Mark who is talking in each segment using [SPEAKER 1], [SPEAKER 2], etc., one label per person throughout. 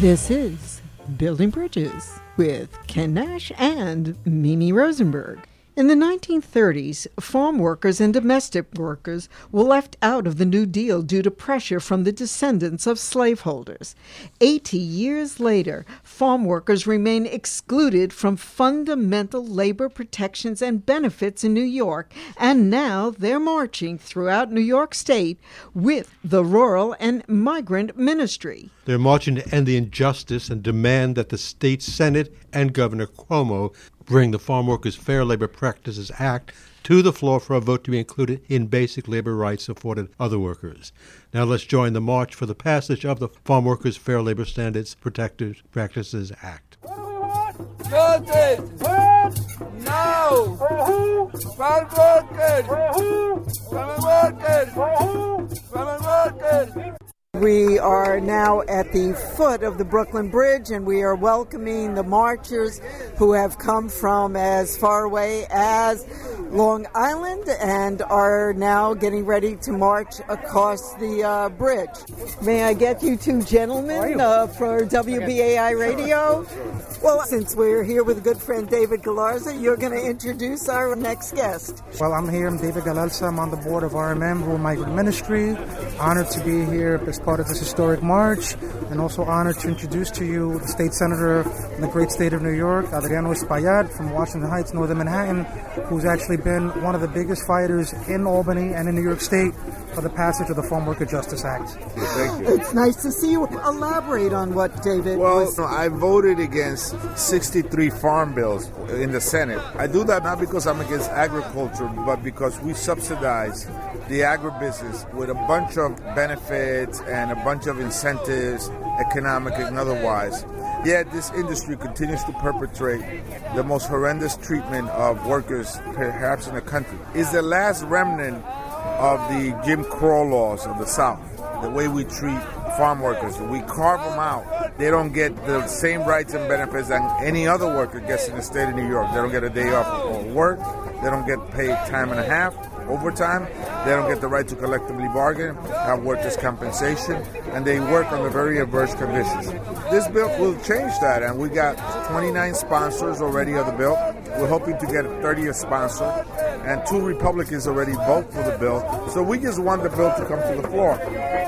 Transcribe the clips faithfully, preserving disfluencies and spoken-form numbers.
[SPEAKER 1] This is Building Bridges with Ken Nash and Mimi Rosenberg. In the nineteen thirties, farm workers and domestic workers were left out of the New Deal due to pressure from the descendants of slaveholders. Eighty years later, farm workers remain excluded from fundamental labor protections and benefits in New York, and now they're marching throughout New York State with the Rural and Migrant Ministry.
[SPEAKER 2] They're marching to end the injustice and demand that the state Senate and Governor Cuomo bring the Farm Workers Fair Labor Practices Act to the floor for a vote to be included in basic labor rights afforded other workers. Now let's join the march for the passage of the Farm Workers Fair Labor Standards Protective Practices Act.
[SPEAKER 3] Justice! No! Farm workers! Farm workers! Farm workers!
[SPEAKER 1] We are now at the foot of the Brooklyn Bridge, and we are welcoming the marchers who have come from as far away as Long Island and are now getting ready to march across the uh, bridge. May I get you two gentlemen uh, for W B A I Radio? Well, since we're here with a good friend David Galarza, you're going to introduce our next guest.
[SPEAKER 4] Well, I'm here. I'm David Galarza. I'm on the board of R M M, Rural Migrant Ministry. Honored to be here as part of this historic march, and also honored to introduce to you the state senator in the great state of New York, Adriano Espaillat from Washington Heights, Northern Manhattan, who's actually been one of the biggest fighters in Albany and in New York State for the passage of the Farm Worker Justice Act.
[SPEAKER 3] Thank you.
[SPEAKER 1] It's nice to see you. Elaborate on what David
[SPEAKER 3] Well,
[SPEAKER 1] was...
[SPEAKER 3] no, I voted against sixty-three farm bills in the Senate. I do that not because I'm against agriculture, but because we subsidize the agribusiness with a bunch of benefits and a bunch of incentives, economic and otherwise. Yet this industry continues to perpetrate the most horrendous treatment of workers perhaps in the country. It's the last remnant of the Jim Crow laws of the South, the way we treat farm workers. We carve them out. They don't get the same rights and benefits that any other worker gets in the state of New York. They don't get a day off for work. They don't get paid time and a half, overtime. They don't get the right to collectively bargain, have workers' compensation, and they work under very adverse conditions. This bill will change that, and we got twenty-nine sponsors already of the bill. We're hoping to get a thirtieth sponsor, and two Republicans already vote for the bill. So we just want the bill to come to the floor.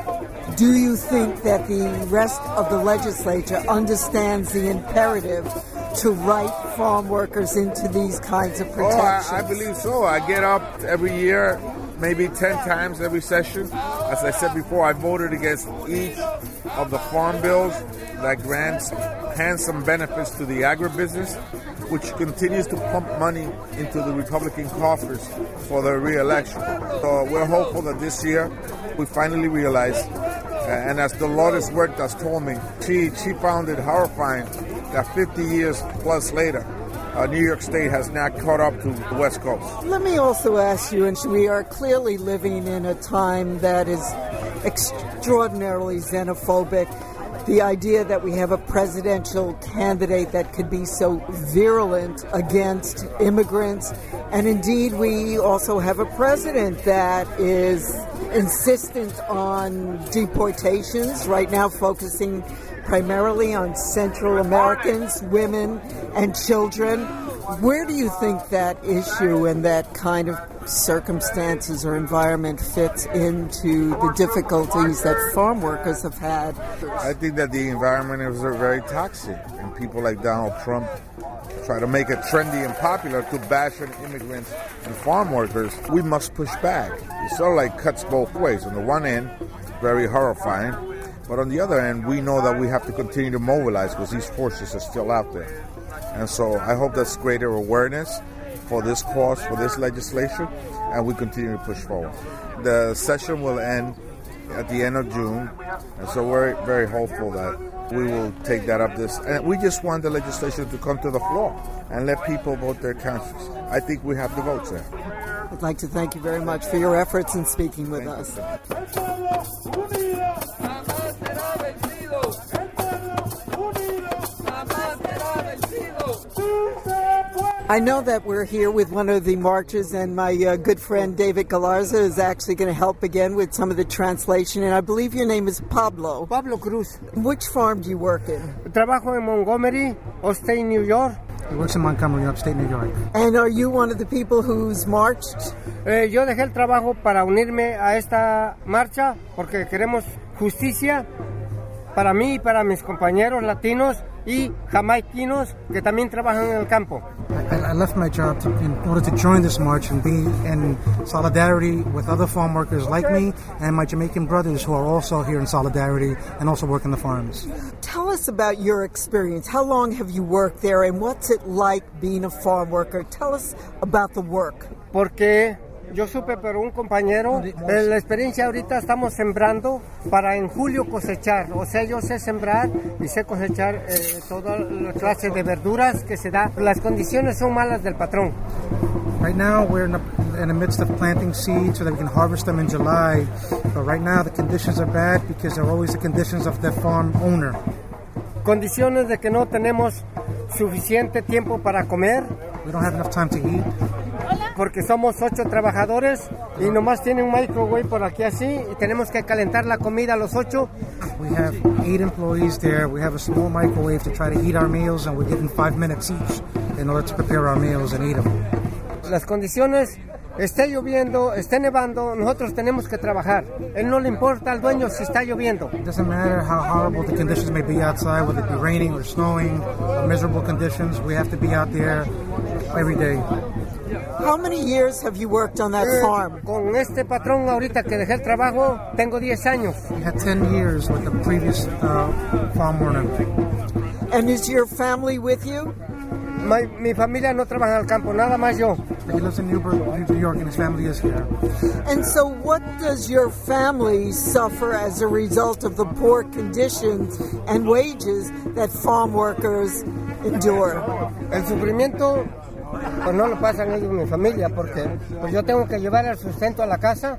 [SPEAKER 1] Do you think that the rest of the legislature understands the imperative to write farm workers into these kinds of protections?
[SPEAKER 3] Oh, I, I believe so. I get up every year, maybe ten times every session. As I said before, I voted against each of the farm bills that grants handsome benefits to the agribusiness, which continues to pump money into the Republican coffers for their re-election. So we're hopeful that this year we finally realize, uh, and as Dolores Huertas told me, she, she found it horrifying that fifty years plus later, uh, New York State has not caught up to the West Coast.
[SPEAKER 1] Let me also ask you, and we are clearly living in a time that is extraordinarily xenophobic. The idea that we have a presidential candidate that could be so virulent against immigrants, and indeed we also have a president that is insistent on deportations, right now focusing primarily on Central Americans, women, and children. Where do you think that issue and that kind of circumstances or environment fits into the difficulties that farm workers have had?
[SPEAKER 3] I think that the environment is very toxic, and people like Donald Trump try to make it trendy and popular to bash on immigrants and farm workers. We must push back. It sort of like cuts both ways. On the one end, very horrifying, but on the other end, we know that we have to continue to mobilize because these forces are still out there. And so I hope that's greater awareness for this cause, for this legislation, and we continue to push forward. The session will end at the end of June, and so we're very hopeful that we will take that up this. And we just want the legislation to come to the floor and let people vote their conscience. I think we have the votes there.
[SPEAKER 1] I'd like to thank you very much for your efforts in speaking with
[SPEAKER 3] Thank
[SPEAKER 1] us. I know that we're here with one of the marchers, and my uh, good friend David Galarza is actually going to help again with some of the translation, and I believe your name is Pablo.
[SPEAKER 5] Pablo Cruz.
[SPEAKER 1] Which farm do you work in?
[SPEAKER 5] Trabajo en Montgomery, upstate New York.
[SPEAKER 4] He works in Montgomery, upstate New York.
[SPEAKER 1] And are you one of the people who's marched?
[SPEAKER 5] Eh, yo dejé el trabajo para unirme a esta marcha porque queremos justicia para mí y para mis compañeros latinos y jamaiquinos que también trabajan en el campo.
[SPEAKER 4] I, I left my job to, in order to join this march and be in solidarity with other farm workers like me and my Jamaican brothers who are also here in solidarity and also work in the farms.
[SPEAKER 1] Tell us about your experience. How long have you worked there, and what's it like being a farm worker? Tell us about the work.
[SPEAKER 5] Porque yo supe por un compañero, de la experiencia ahorita estamos sembrando para en julio cosechar. O sea, yo sé sembrar y sé cosechar eh, toda la clase de verduras que se da. Las condiciones son malas del patrón.
[SPEAKER 4] Right now we're in the, in the midst of planting seeds so that we can harvest them in July. But right now the conditions are bad because they're always the conditions of the farm owner.
[SPEAKER 5] Condiciones de que no tenemos suficiente tiempo para comer.
[SPEAKER 4] We don't have enough time to eat.
[SPEAKER 5] Porque somos ocho trabajadores y nomás tiene un microwave por aquí así y tenemos que calentar la comida a los ocho.
[SPEAKER 4] We have eight employees there. We have a small microwave to try to heat our meals, and we're given five minutes each in order to prepare our meals and eat them.
[SPEAKER 5] Las condiciones, esté lloviendo, esté nevando, nosotros tenemos que trabajar. Él no le importa al dueño si está lloviendo.
[SPEAKER 4] It doesn't matter how horrible the conditions may be outside, whether it be raining or snowing, or miserable conditions. We have to be out there every day.
[SPEAKER 1] How many years have you worked on that
[SPEAKER 5] Eh,
[SPEAKER 1] farm?
[SPEAKER 5] Con este patrón ahorita que dejé el trabajo, tengo diez años.
[SPEAKER 4] We had ten years with the previous uh, farm owner.
[SPEAKER 1] And is your family with you?
[SPEAKER 5] My, mi familia no trabaja en el campo, nada más yo.
[SPEAKER 4] He lives in Newburgh, New York, and his family is here.
[SPEAKER 1] And so what does your family suffer as a result of the poor conditions and wages that farm workers endure?
[SPEAKER 5] El sufrimiento pues no lo pasan ellos, mi familia, porque pues yo tengo que llevar el sustento a la casa.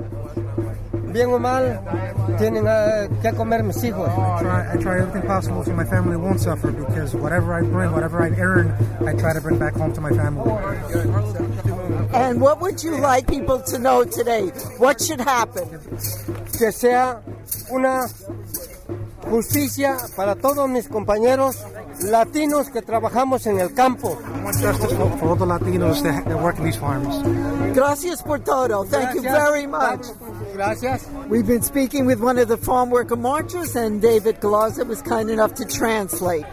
[SPEAKER 5] Bien o mal, tienen uh, que comer mis hijos.
[SPEAKER 4] I try, I try everything possible so my family won't suffer, because whatever I bring, whatever I earn, I try to bring back home to my family.
[SPEAKER 1] And what would you like people to know today? What should happen?
[SPEAKER 5] Que sea una justicia para todos mis compañeros latinos que trabajamos en el campo.
[SPEAKER 4] I want justice for, for all the Latinos that, that work in these farms.
[SPEAKER 1] Gracias por todo. Thank you very much.
[SPEAKER 5] Gracias.
[SPEAKER 1] We've been speaking with one of the farm worker marchers, and David Galarza was kind enough to translate.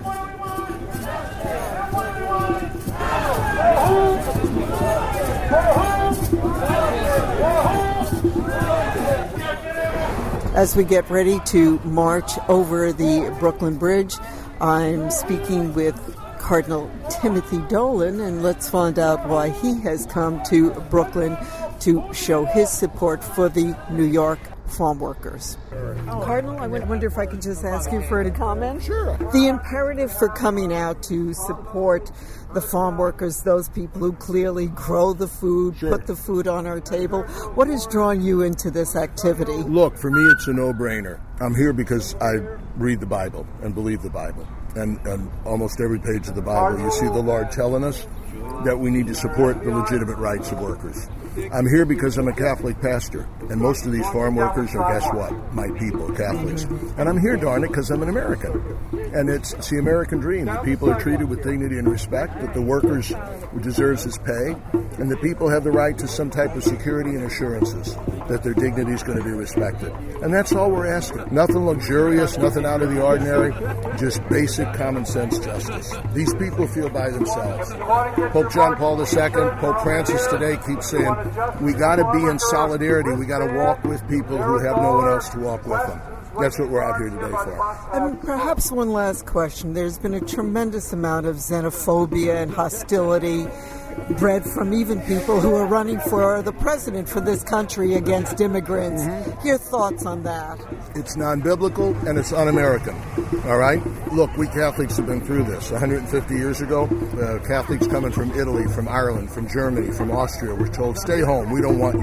[SPEAKER 1] As we get ready to march over the Brooklyn Bridge, I'm speaking with Cardinal Timothy Dolan, and let's find out why he has come to Brooklyn to show his support for the New York farm workers. Cardinal, I wonder if I could just ask you for a comment?
[SPEAKER 3] Sure.
[SPEAKER 1] The imperative for coming out to support the farm workers, those people who clearly grow the food,
[SPEAKER 6] Sure.
[SPEAKER 1] put the food on our table, what has drawn you into this activity?
[SPEAKER 6] Look, for me, it's a no-brainer. I'm here because I read the Bible and believe the Bible. And, and almost every page of the Bible, you see the Lord telling us that we need to support the legitimate rights of workers. I'm here because I'm a Catholic pastor, and most of these farm workers are, guess what, my people, Catholics. And I'm here, darn it, because I'm an American. And it's, it's the American dream. The people are treated with dignity and respect, that the workers deserves his pay, and the people have the right to some type of security and assurances that their dignity is going to be respected. And that's all we're asking. Nothing luxurious, nothing out of the ordinary, just basic common sense justice. These people feel by themselves. Pope John Paul the Second, Pope Francis today keeps saying, we got to be in solidarity. We got to walk with people who have no one else to walk with them. That's what we're out here today for.
[SPEAKER 1] And perhaps one last question. There's been a tremendous amount of xenophobia and hostility bred from even people who are running for the president for this country against immigrants. Mm-hmm. Your thoughts on that?
[SPEAKER 6] It's non-biblical and it's un-American, all right? Look, we Catholics have been through this. one hundred fifty years ago, uh, Catholics coming from Italy, from Ireland, from Germany, from Austria were told, stay home, we don't want you.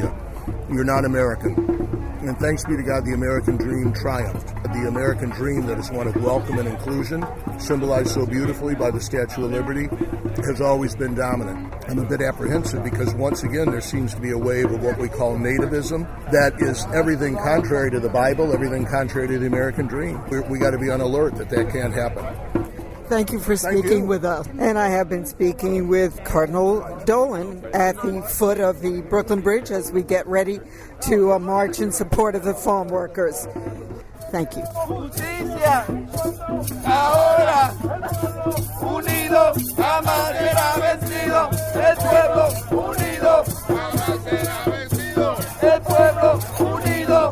[SPEAKER 6] you're not American. And thanks be to God, the American dream triumphed. The American dream that is one of welcome and inclusion, symbolized so beautifully by the Statue of Liberty, has always been dominant. I'm a bit apprehensive because once again there seems to be a wave of what we call nativism that is everything contrary to the Bible, everything contrary to the American dream. We're, we got to be on alert that that can't happen.
[SPEAKER 1] Thank you for speaking
[SPEAKER 6] Thank you.
[SPEAKER 1] with us. And I have been speaking with Cardinal Dolan at the foot of the Brooklyn Bridge as we get ready to uh, march in support of the farm workers. Thank you.
[SPEAKER 7] Justicia. Ahora, unido, jamás será vencido. El pueblo unido, jamás será vencido. El pueblo unido.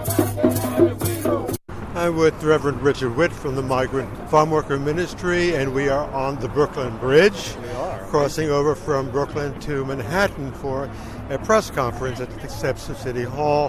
[SPEAKER 2] I'm with Reverend Richard Witt from the Migrant Farm Worker Ministry, and we are on the Brooklyn Bridge, we are. crossing over from Brooklyn to Manhattan for a press conference at the steps of City Hall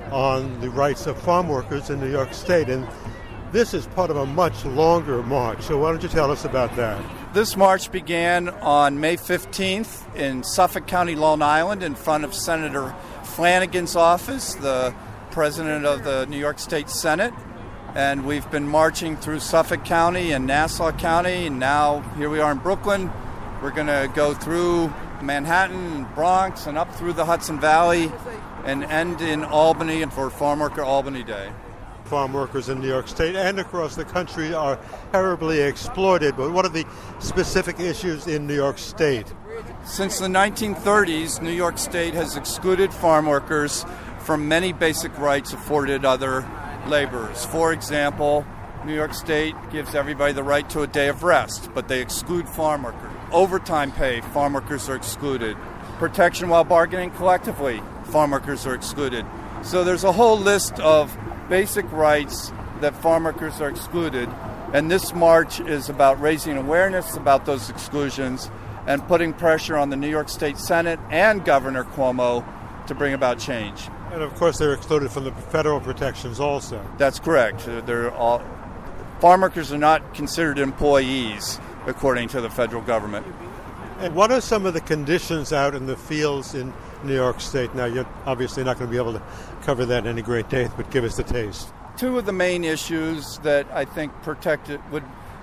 [SPEAKER 2] on the rights of farm workers in New York State. And this is part of a much longer march, so why don't you tell us about that?
[SPEAKER 8] This march began on May fifteenth in Suffolk County, Long Island, in front of Senator Flanagan's office, the president of the New York State Senate. And we've been marching through Suffolk County and Nassau County, and now here we are in Brooklyn. We're going to go through Manhattan, Bronx, and up through the Hudson Valley, and end in Albany for Farm Worker Albany Day.
[SPEAKER 2] Farm workers in New York State and across the country are terribly exploited, but what are the specific issues in New York State?
[SPEAKER 8] Since the nineteen thirties, New York State has excluded farm workers from many basic rights afforded other laborers. For example, New York State gives everybody the right to a day of rest, but they exclude farm workers. Overtime pay, farm workers are excluded. Protection while bargaining collectively, farm workers are excluded. So there's a whole list of basic rights that farm workers are excluded, and this march is about raising awareness about those exclusions and putting pressure on the New York State Senate and Governor Cuomo to bring about change.
[SPEAKER 2] And of course they're excluded from the federal protections also.
[SPEAKER 8] That's correct. They're all, farm workers are not considered employees according to the federal government.
[SPEAKER 2] And what are some of the conditions out in the fields in New York State? Now, you're obviously not going to be able to cover that in any great depth, but give us the taste.
[SPEAKER 8] Two of the main issues that I think protected would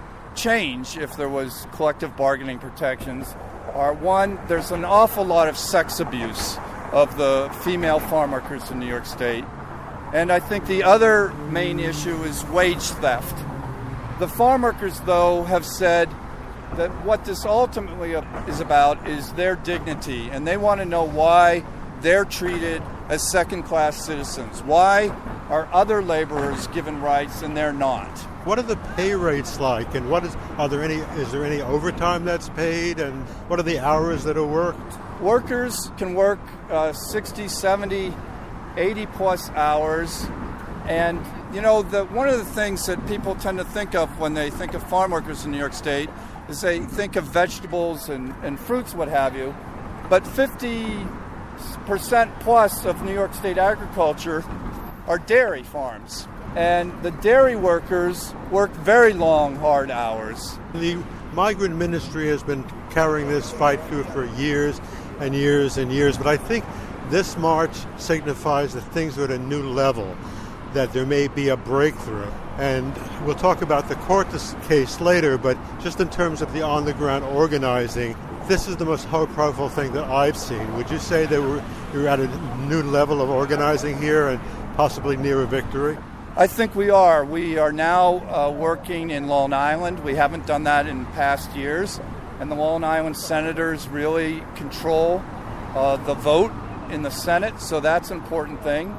[SPEAKER 8] change if there was collective bargaining protections are, one, there's an awful lot of sex abuse of the female farm workers in New York State. And I think the other main issue is wage theft. The farm workers, though, have said that what this ultimately is about is their dignity, and they want to know why they're treated as second-class citizens. Why are other laborers given rights and they're not?
[SPEAKER 2] What are the pay rates like, and what is are there any is there any overtime that's paid, and what are the hours that are worked?
[SPEAKER 8] Workers can work uh, sixty, seventy, eighty plus hours. And, you know, the, one of the things that people tend to think of when they think of farm workers in New York State is they think of vegetables and, and fruits, what have you. But fifty percent plus of New York State agriculture are dairy farms. And the dairy workers work very long, hard hours.
[SPEAKER 2] The migrant ministry has been carrying this fight through for years and years and years, but I think this march signifies that things are at a new level, that there may be a breakthrough. And we'll talk about the court case later, but just in terms of the on-the-ground organizing, this is the most powerful thing that I've seen. Would you say that we're, you're at a new level of organizing here and possibly near a victory?
[SPEAKER 8] I think we are. We are now uh, working in Long Island. We haven't done that in past years. And the Long Island senators really control uh, the vote in the Senate, so that's an important thing.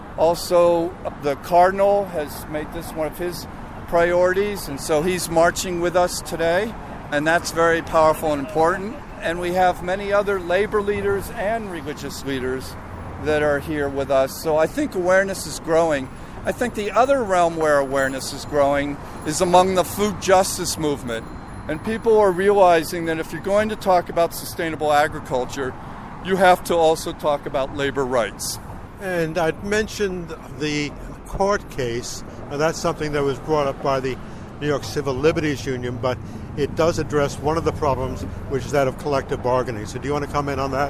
[SPEAKER 8] Also, the Cardinal has made this one of his priorities, and so he's marching with us today, and that's very powerful and important. And we have many other labor leaders and religious leaders that are here with us. So I think awareness is growing. I think the other realm where awareness is growing is among the food justice movement. And people are realizing that if you're going to talk about sustainable agriculture, you have to also talk about labor rights.
[SPEAKER 2] And I'd mentioned the court case. Now, that's something that was brought up by the New York Civil Liberties Union, but it does address one of the problems, which is that of collective bargaining. So do you want to comment on that?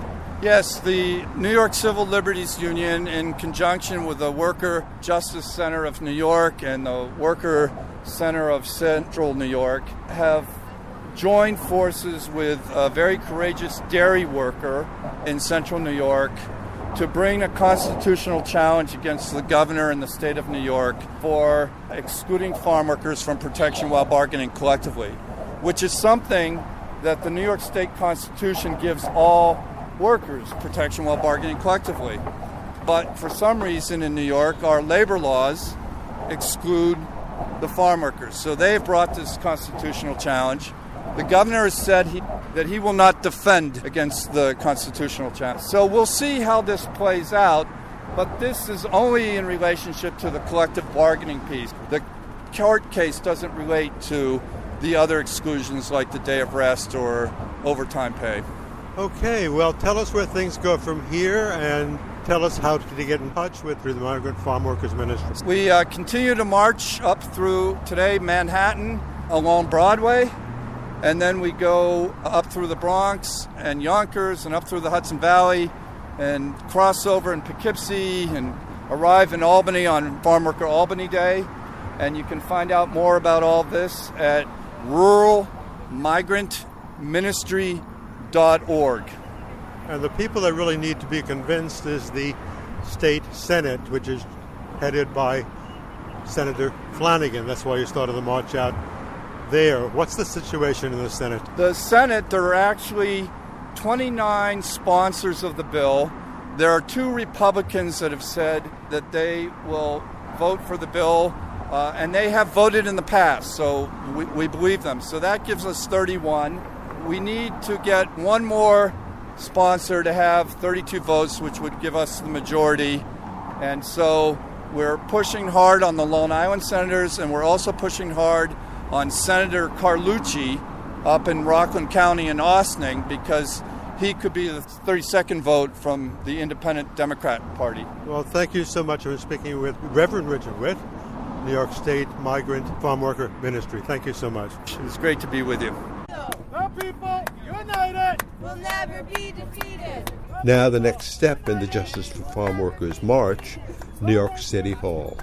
[SPEAKER 8] Yes, the New York Civil Liberties Union, in conjunction with the Worker Justice Center of New York and the Worker Center of Central New York, have joined forces with a very courageous dairy worker in Central New York to bring a constitutional challenge against the governor in the state of New York for excluding farm workers from protection while bargaining collectively, which is something that the New York State Constitution gives all workers protection while bargaining collectively. But for some reason in New York, our labor laws exclude the farm workers. So they've brought this constitutional challenge. The governor has said he, that he will not defend against the constitutional challenge. So we'll see how this plays out, but this is only in relationship to the collective bargaining piece. The court case doesn't relate to the other exclusions like the day of rest or overtime pay.
[SPEAKER 2] Okay, well, tell us where things go from here and tell us how to get in touch with the Migrant Farm Workers Ministry.
[SPEAKER 8] We uh, continue to march up through, today, Manhattan, along Broadway, and then we go up through the Bronx and Yonkers and up through the Hudson Valley and cross over in Poughkeepsie and arrive in Albany on Farm Worker Albany Day. And you can find out more about all this at rural migrant ministry dot org.
[SPEAKER 2] And the people that really need to be convinced is the state Senate, which is headed by Senator Flanagan. That's why you started the march out there. What's the situation in the Senate?
[SPEAKER 8] The Senate, there are actually twenty-nine sponsors of the bill. There are two Republicans that have said that they will vote for the bill, uh, and they have voted in the past, so we, we believe them. So that gives us thirty-one. We need to get one more sponsor to have thirty-two votes, which would give us the majority. And so we're pushing hard on the Long Island senators, and we're also pushing hard on Senator Carlucci up in Rockland County in Ossining, because he could be the thirty-second vote from the Independent Democrat Party.
[SPEAKER 2] Well, thank you so much for speaking with Reverend Richard Witt, New York State Migrant Farm Worker Ministry. Thank you so much.
[SPEAKER 8] It's great to be with you.
[SPEAKER 7] The people united
[SPEAKER 9] will never be defeated.
[SPEAKER 2] Now the next step in the Justice for Farm Workers March, New York City Hall.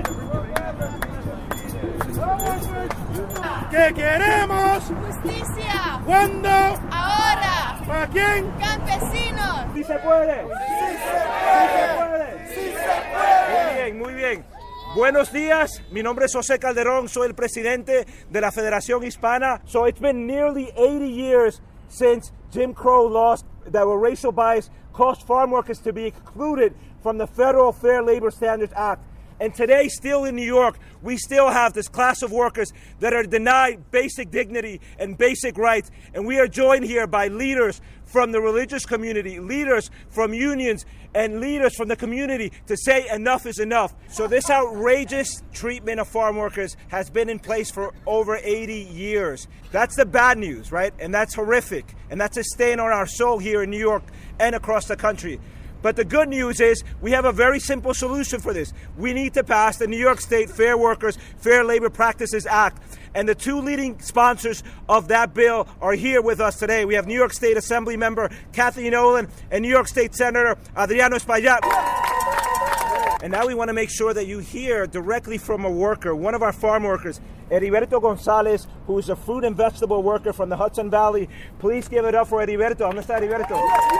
[SPEAKER 7] ¿Qué queremos?
[SPEAKER 9] Justicia.
[SPEAKER 7] ¿Cuándo?
[SPEAKER 9] Ahora.
[SPEAKER 7] ¿Para quién?
[SPEAKER 9] Campesinos.
[SPEAKER 7] ¿Sí se puede? Sí se puede. Sí se puede.
[SPEAKER 10] Muy bien, muy bien. Buenos días, mi nombre es José Calderón, soy el presidente de la Federación Hispana. So it's been nearly eighty years since Jim Crow laws that were racial bias caused farm workers to be excluded from the Federal Fair Labor Standards Act. And today, still in New York, we still have this class of workers that are denied basic dignity and basic rights. And we are joined here by leaders from the religious community, leaders from unions, and leaders from the community to say enough is enough. So this outrageous treatment of farm workers has been in place for over eighty years. That's the bad news, right? And that's horrific. And that's a stain on our soul here in New York and across the country. But the good news is we have a very simple solution for this. We need to pass the New York State Fair Workers, Fair Labor Practices Act. And the two leading sponsors of that bill are here with us today. We have New York State Assembly member Kathy Nolan and New York State Senator Adriano Espaillat. And now we want to make sure that you hear directly from a worker, one of our farm workers, Heriberto Gonzalez, who is a fruit and vegetable worker from the Hudson Valley. Please give it up for Heriberto. ¿Dónde está Heriberto?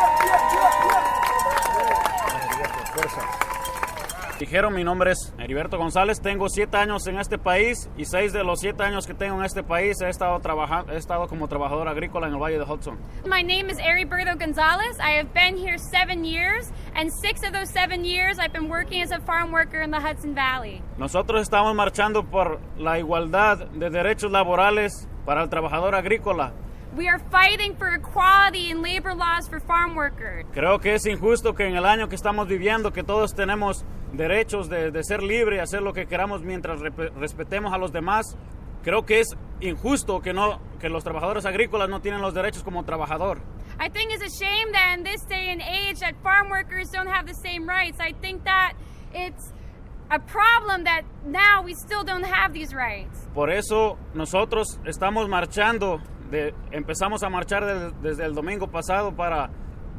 [SPEAKER 11] Dijeron, mi nombre es Heriberto González, tengo siete años en este país y seis de los siete años que tengo en este país he estado trabajando, he estado como trabajador agrícola en el Valle de Hudson.
[SPEAKER 12] My name is Heriberto Gonzalez. I have been here seven years, and six of those seven years I've been working as a farm worker in the Hudson Valley.
[SPEAKER 11] Nosotros estamos marchando por la igualdad de derechos laborales para el trabajador agrícola.
[SPEAKER 12] We are fighting for equality in labor laws for farm workers.
[SPEAKER 11] Creo que es injusto que en el año que estamos viviendo, que todos tenemos derechos de, de ser libres y hacer lo que queramos mientras rep- respetemos a los demás. Creo que es injusto que, no, que los trabajadores agrícolas no tienen los derechos como trabajador.
[SPEAKER 12] I think it's a shame that in this day and age that farm workers don't have the same rights. I think that it's a problem that now we still don't have these rights.
[SPEAKER 11] Por eso nosotros estamos marchando. De, empezamos a marchar de, desde el domingo pasado para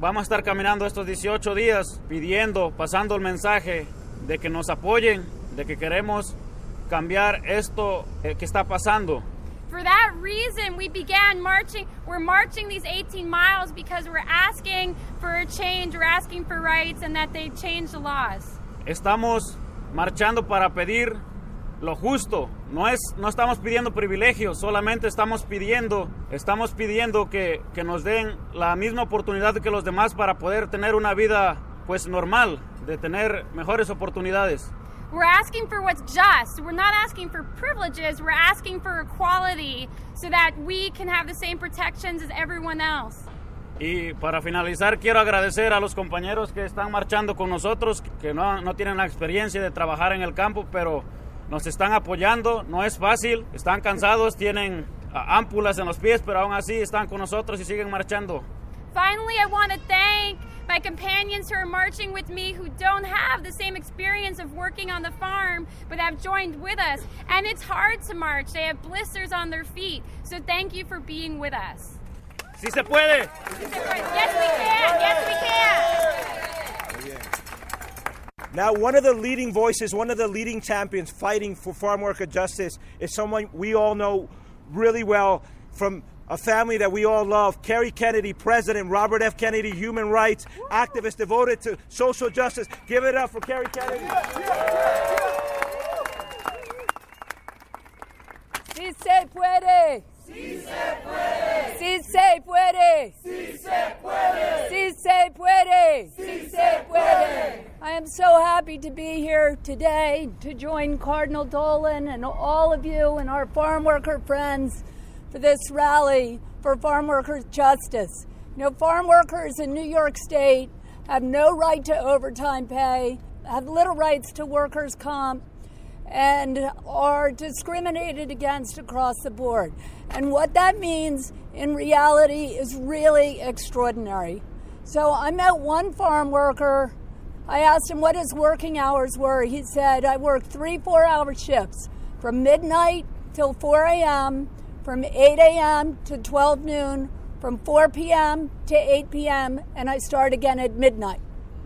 [SPEAKER 11] vamos a estar caminando estos dieciocho días pidiendo, pasando el mensaje de que nos apoyen, de que queremos cambiar esto eh, que está pasando.
[SPEAKER 12] For that reason, we began marching. We're marching these eighteen miles because we're asking for a change, we're asking for rights, and that they change the laws.
[SPEAKER 11] Estamos marchando para pedir lo justo. No es, no estamos pidiendo privilegios, solamente estamos pidiendo, estamos pidiendo que, que nos den la misma oportunidad que los demás para poder tener una vida, pues, normal, de tener mejores oportunidades.
[SPEAKER 12] We're asking for what's just. We're not asking for privileges. We're asking for equality so that we can have the same protections as everyone else.
[SPEAKER 11] Y para finalizar, quiero agradecer a los compañeros que están marchando con nosotros, que no, no tienen la experiencia de trabajar en el campo, pero nos están apoyando. No es fácil, están cansados, tienen uh, ámpulas en los pies, pero aún así están con nosotros y siguen marchando.
[SPEAKER 12] Finally, I want to thank my companions who are marching with me who don't have the same experience of working on the farm but have joined with us. And it's hard to march. They have blisters on their feet. So thank you for being with us.
[SPEAKER 11] ¡Sí se puede!
[SPEAKER 12] Sí se puede. Yes, we can. Yes, we can.
[SPEAKER 10] Now, one of the leading voices, one of the leading champions fighting for farm worker justice is someone we all know really well from a family that we all love, Kerry Kennedy, President Robert F. Kennedy, human rights activist devoted to social justice. Give it up for Kerry Kennedy.
[SPEAKER 13] Sí se puede.
[SPEAKER 7] Sí se puede.
[SPEAKER 13] Sí se puede.
[SPEAKER 7] Sí se puede.
[SPEAKER 13] Sí se puede.
[SPEAKER 7] Sí se puede.
[SPEAKER 13] I am so happy to be here today to join Cardinal Dolan and all of you and our farm worker friends for this rally for farm workers' justice. You know, farm workers in New York State have no right to overtime pay, have little rights to workers' comp, and are discriminated against across the board. And what that means in reality is really extraordinary. So I met one farm worker. I asked him what his working hours were. He said, I work three four-hour shifts from midnight till four a.m., from eight a.m. to twelve noon, from four p.m. to eight p.m., and I start again at midnight.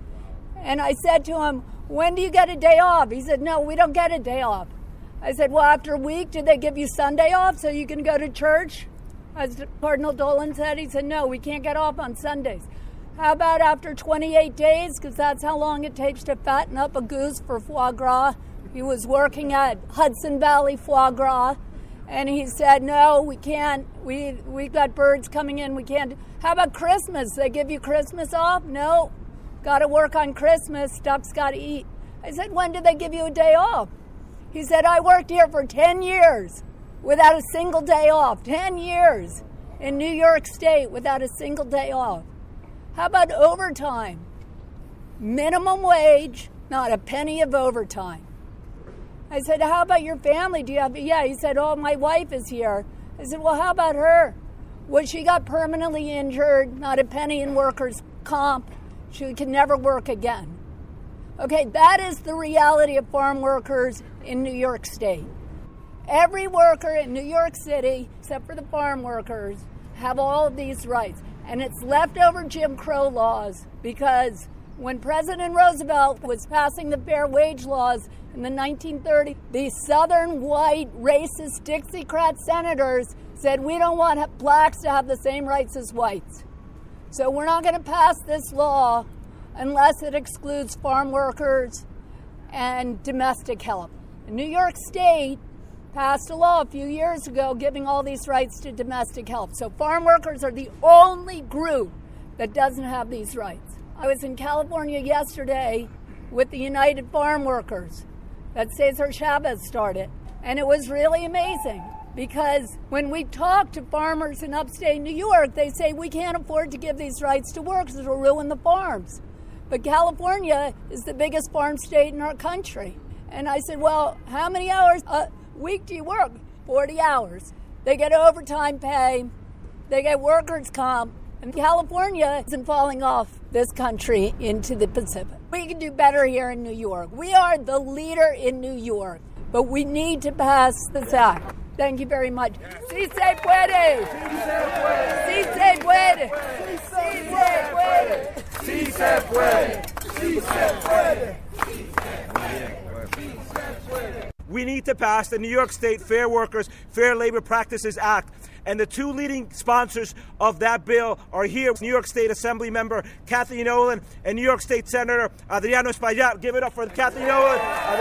[SPEAKER 13] And I said to him, when do you get a day off? He said, no, we don't get a day off. I said, well, after a week, did they give you Sunday off so you can go to church? As Cardinal Dolan said, he said, no, we can't get off on Sundays. How about after twenty-eight days, because that's how long it takes to fatten up a goose for foie gras. He was working at Hudson Valley Foie Gras. And he said, no, we can't. We, we've got birds coming in. We can't. How about Christmas? They give you Christmas off? No. Got to work on Christmas. Ducks got to eat. I said, when did they give you a day off? He said, I worked here for ten years without a single day off. ten years in New York State without a single day off. How about overtime? Minimum wage, not a penny of overtime. I said, how about your family? Do you have, yeah, he said, oh, my wife is here. I said, well, how about her? Well, she got permanently injured, not a penny in workers' comp. She can never work again. Okay, that is the reality of farm workers in New York State. Every worker in New York City, except for the farm workers, have all of these rights. And it's leftover Jim Crow laws because when President Roosevelt was passing the fair wage laws in the nineteen thirties, the southern white racist Dixiecrat senators said we don't want blacks to have the same rights as whites. So we're not going to pass this law unless it excludes farm workers and domestic help. New York State passed a law a few years ago giving all these rights to domestic help. So farm workers are the only group that doesn't have these rights. I was in California yesterday with the United Farm Workers that Cesar Chavez started, and it was really amazing because when we talk to farmers in upstate New York, they say we can't afford to give these rights to workers, it'll ruin the farms. But California is the biggest farm state in our country. And I said, well, how many hours a week do you work? forty hours. They get overtime pay, they get workers' comp, and California isn't falling off this country into the Pacific. We can do better here in New York. We are the leader in New York, but we need to pass this act. Thank you very much. Sí se puede. Sí se puede. Sí se puede. Sí se puede.
[SPEAKER 7] se puede. Sí se puede.
[SPEAKER 10] We need to pass the New York State Fair Workers Fair Labor Practices Act. And the two leading sponsors of that bill are here, New York State Assembly member Kathy Nolan and New York State Senator Adriano Espaillat. Give it up for Kathy Nolan.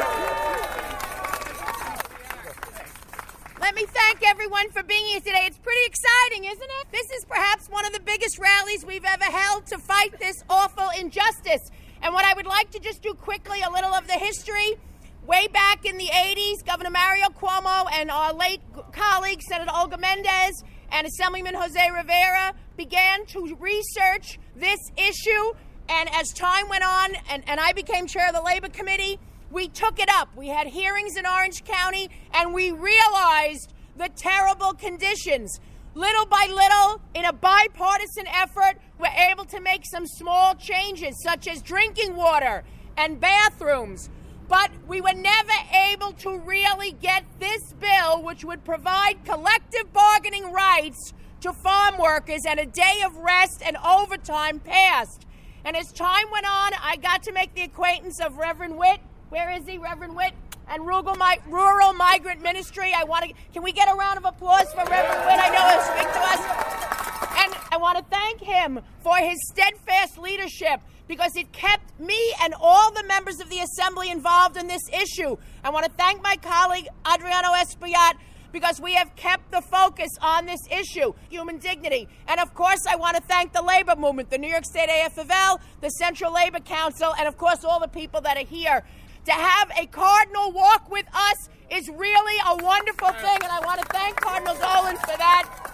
[SPEAKER 14] Let me thank everyone for being here today. It's pretty exciting, isn't it? This is perhaps one of the biggest rallies we've ever held to fight this awful injustice. And what I would like to just do quickly, a little of the history. Way back in the eighties, Governor Mario Cuomo and our late colleague, Senator Olga Mendez, and Assemblyman Jose Rivera began to research this issue. And as time went on, and, and I became chair of the Labor Committee, we took it up. We had hearings in Orange County, and we realized the terrible conditions. Little by little, in a bipartisan effort, we're able to make some small changes, such as drinking water and bathrooms. But we were never able to really get this bill, which would provide collective bargaining rights to farm workers and a day of rest and overtime, passed. And as time went on, I got to make the acquaintance of Reverend Witt. Where is he, Reverend Witt? And Rural, Rural Migrant Ministry. I want to. Can we get a round of applause for Reverend Witt? I know he'll speak to us. And I want to thank him for his steadfast leadership, because it kept me and all the members of the Assembly involved in this issue. I want to thank my colleague, Adriano Espaillat, because we have kept the focus on this issue, human dignity. And of course, I want to thank the labor movement, the New York State A F L L, the Central Labor Council, and of course, all the people that are here. To have a Cardinal walk with us is really a wonderful thing, and I want to thank Cardinal Dolan for that.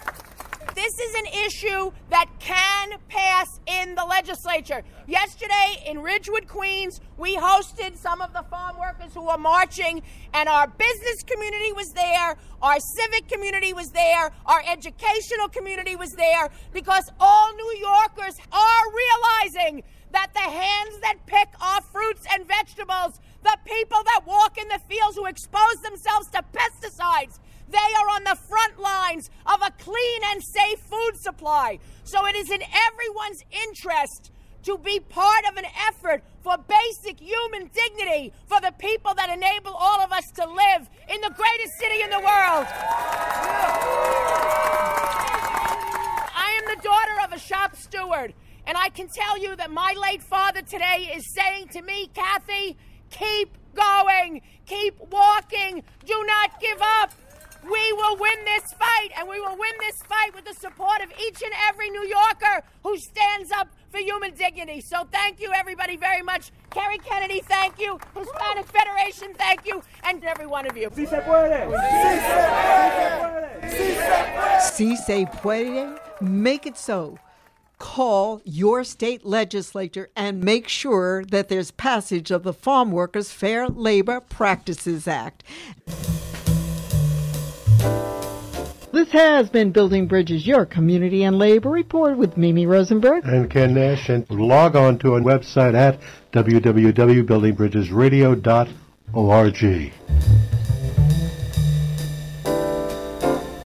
[SPEAKER 14] This is an issue that can pass in the legislature. Yesterday in Ridgewood, Queens, we hosted some of the farm workers who were marching, and our business community was there, our civic community was there, our educational community was there, because all New Yorkers are realizing that the hands that pick our fruits and vegetables, the people that walk in the fields who expose themselves to pesticides, they are on the front lines of a clean and safe food supply. So it is in everyone's interest to be part of an effort for basic human dignity for the people that enable all of us to live in the greatest city in the world. I am the daughter of a shop steward, and I can tell you that my late father today is saying to me, Kathy, keep going, keep walking, do not give up. We will win this fight, and we will win this fight with the support of each and every New Yorker who stands up for human dignity. So thank you, everybody, very much. Kerry Kennedy, thank you. Hispanic Federation, thank you. And every one of you.
[SPEAKER 10] Si se puede.
[SPEAKER 1] Si se puede. Make it so. Call your state legislature and make sure that there's passage of the Farm Workers Fair Labor Practices Act. This has been Building Bridges, your community and labor report with Mimi Rosenberg
[SPEAKER 2] and Ken Nash. And log on to our website at w w w dot building bridges radio dot org.